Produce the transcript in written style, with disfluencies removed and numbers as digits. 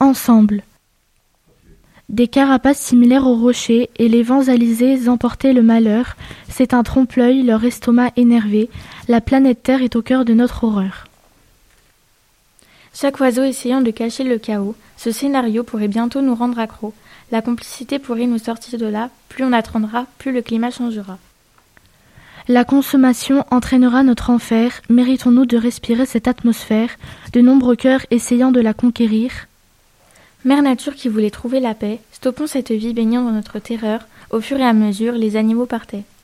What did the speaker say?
ensemble. Des carapaces similaires aux rochers et les vents alizés emportaient le malheur, c'est un trompe-l'œil, leur estomac énervé, la planète Terre est au cœur de notre horreur. Chaque oiseau essayant de cacher le chaos, ce scénario pourrait bientôt nous rendre accros. La complicité pourrait nous sortir de là, plus on attendra, plus le climat changera. La consommation entraînera notre enfer, méritons-nous de respirer cette atmosphère, de nombreux cœurs essayant de la conquérir. Mère Nature qui voulait trouver la paix, stoppons cette vie baignant dans notre terreur, au fur et à mesure les animaux partaient.